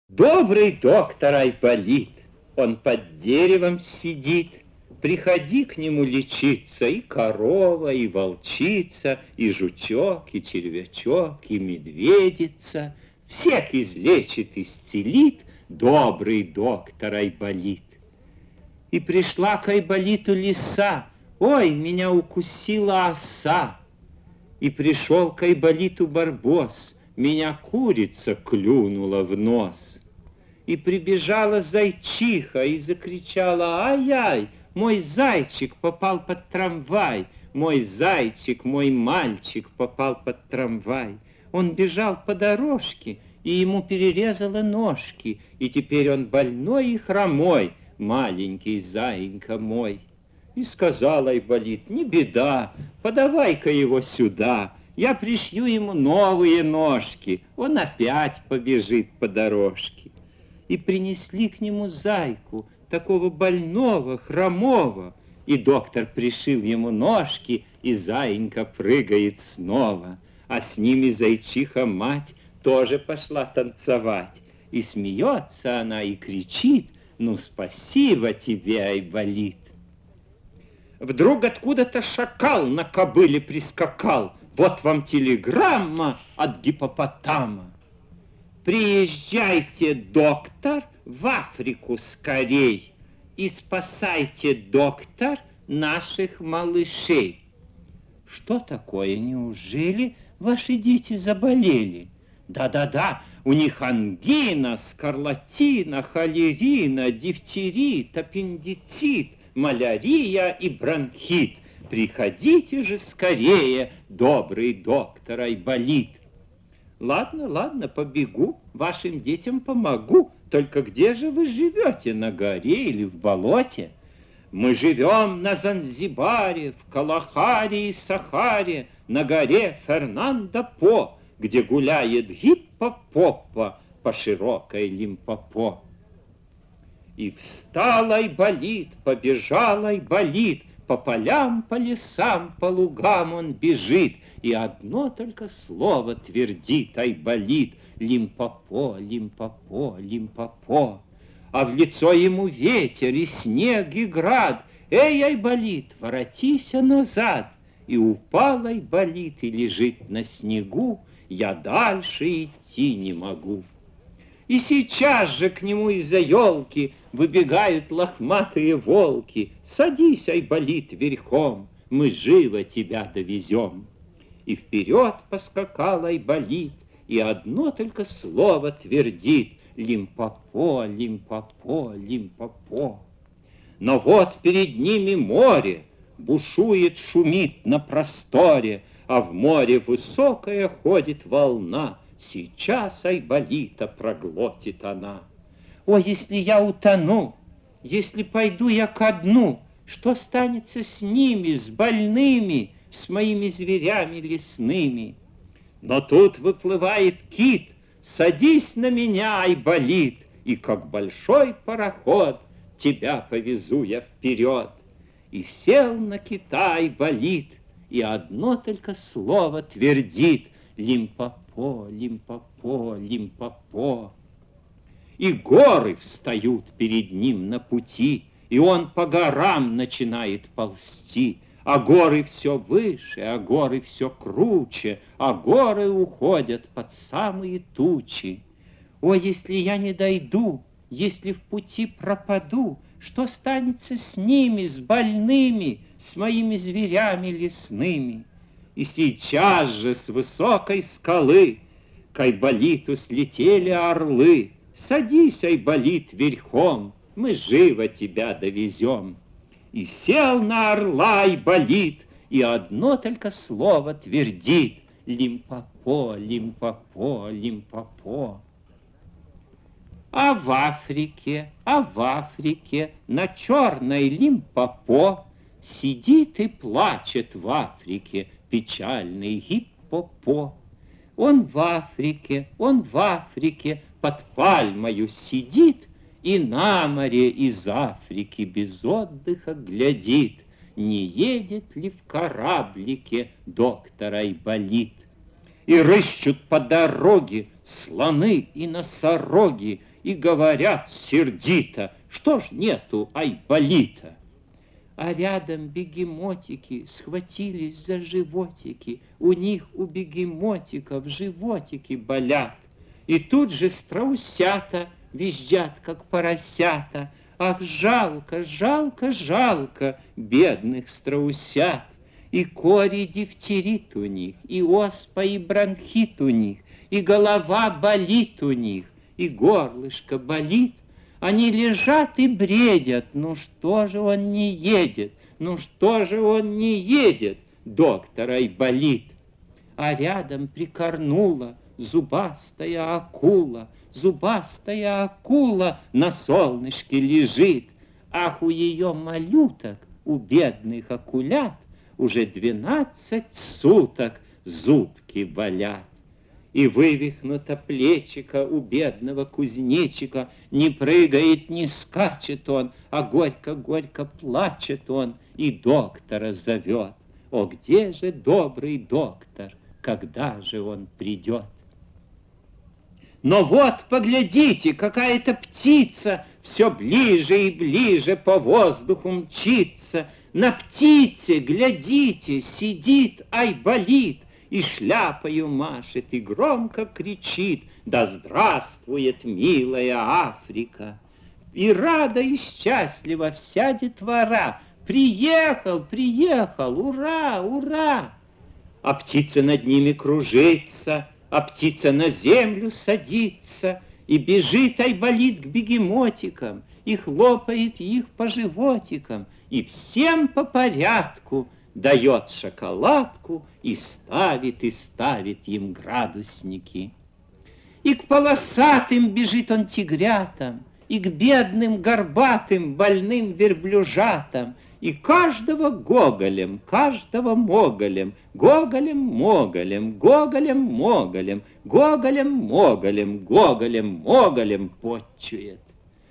Добрый доктор Айболит, он под деревом сидит. Приходи к нему лечиться, и корова, и волчица, и жучок, и червячок, и медведица. Всех излечит, исцелит добрый доктор Айболит. И пришла к Айболиту лиса, ой, меня укусила оса. И пришел к Айболиту барбос, меня курица клюнула в нос. И прибежала зайчиха и закричала: ай-яй, мой зайчик попал под трамвай, мой зайчик, мой мальчик попал под трамвай. Он бежал по дорожке, и ему перерезало ножки, и теперь он больной и хромой, маленький заинька мой. И сказал Айболит: не беда, подавай-ка его сюда, я пришью ему новые ножки, он опять побежит по дорожке. И принесли к нему зайку, такого больного, хромого, и доктор пришил ему ножки, и заинька прыгает снова, а с ними зайчиха-мать тоже пошла танцевать. И смеется она и кричит: ну, спасибо тебе, Айболит. Вдруг откуда-то шакал на кобыле прискакал. Вот вам телеграмма от гиппопотама. Приезжайте, доктор, в Африку скорей и спасайте, доктор, наших малышей. Что такое? Неужели ваши дети заболели? Да-да-да, у них ангина, скарлатина, холерина, дифтерит, аппендицит, малярия и бронхит. Приходите же скорее, добрый доктор Айболит. Ладно, побегу, вашим детям помогу. Только где же вы живете, на горе или в болоте? Мы живем на Занзибаре, в Калахаре и Сахаре, на горе Фернандо-По, где гуляет гиппопопа по широкой Лимпопо. И встал Айболит, побежал Айболит, по полям, по лесам, по лугам он бежит, и одно только слово твердит Айболит: Лимпопо, Лимпопо, Лимпопо. А в лицо ему ветер и снег и град. Эй, Айболит, воротися назад. И упал Айболит и лежит на снегу. Я дальше идти не могу. И сейчас же к нему из-за елки выбегают лохматые волки. Садись, Айболит, верхом, мы живо тебя довезем. И вперед поскакал Айболит, и одно только слово твердит: Лимпопо, Лимпопо, Лимпопо. Но вот перед ними море, бушует, шумит на просторе, а в море высокая ходит волна. Сейчас Айболита проглотит она. О, если я утону, если пойду я ко дну, что станется с ними, с больными, с моими зверями лесными? Но тут выплывает кит: садись на меня, Айболит, и как большой пароход тебя повезу я вперед. И сел на кита Айболит, и одно только слово твердит: Лимпопо, Лимпопо, Лимпопо. И горы встают перед ним на пути, и он по горам начинает ползти. А горы все выше, а горы все круче, а горы уходят под самые тучи. О, если я не дойду, если в пути пропаду, что станется с ними, с больными, с моими зверями лесными? И сейчас же с высокой скалы к Айболиту слетели орлы. Садись, Айболит, верхом, мы живо тебя довезем. И сел на орла Айболит, и одно только слово твердит: Лимпопо, Лимпопо, Лимпопо. А в Африке, на черной Лимпопо сидит и плачет в Африке печальный гиппопо. Он в Африке, под пальмою сидит и на море из Африки без отдыха глядит, не едет ли в кораблике доктор Айболит. И рыщут по дороге слоны и носороги, и говорят сердито, что ж нету Айболита. А рядом бегемотики схватились за животики, у них, у бегемотиков, животики болят. И тут же страусята визжат, как поросята. Ах, жалко, жалко, жалко бедных страусят. И кори дифтерит у них, и оспа, и бронхит у них, и голова болит у них, и горлышко болит. Они лежат и бредят, ну что же он не едет, ну что же он не едет, доктор Айболит. А рядом прикорнула зубастая акула, зубастая акула на солнышке лежит. Ах, у ее малюток, у бедных акулят, уже 12 суток зубки болят. И вывихнуто плечико у бедного кузнечика, не прыгает, не скачет он, а горько-горько плачет он и доктора зовет. О, где же добрый доктор, когда же он придет? Но вот, поглядите, какая-то птица все ближе и ближе по воздуху мчится. На птице, глядите, сидит Айболит, и шляпою машет, и громко кричит: да здравствует милая Африка! И рада и счастлива вся детвора. Приехал, приехал, ура, ура! А птица над ними кружится, а птица на землю садится, и бежит Айболит к бегемотикам, и хлопает их по животикам, и всем по порядку дает шоколадку и ставит им градусники. И к полосатым бежит он тигрятам, и к бедным горбатым больным верблюжатам, и каждого гоголем, каждого моголем, гоголем-моголем, гоголем-моголем, гоголем-моголем, гоголем-моголем почует.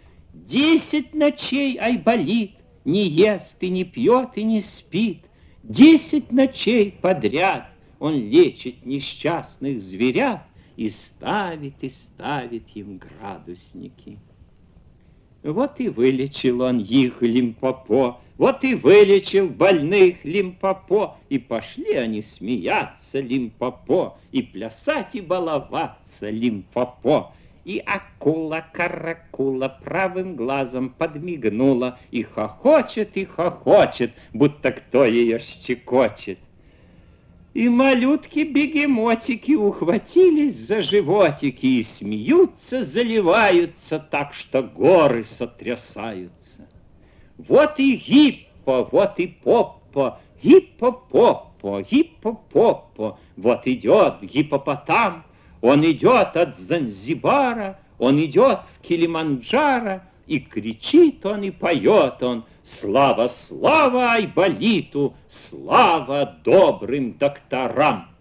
10 ночей Айболит не ест и не пьет и не спит. 10 ночей подряд он лечит несчастных зверят и ставит им градусники. Вот и вылечил он их, Лимпопо, вот и вылечил больных Лимпопо, и пошли они смеяться, Лимпопо, и плясать и баловаться, Лимпопо. И акула-каракула правым глазом подмигнула и хохочет, будто кто ее щекочет. И малютки-бегемотики ухватились за животики и смеются, заливаются так, что горы сотрясаются. Вот и гиппо, вот и поппо, гиппо-поппо, гиппо-поппо, вот идет гиппопотам. Он идет от Занзибара, он идет в Килиманджаро, и кричит он, и поет он: слава, слава Айболиту, слава добрым докторам!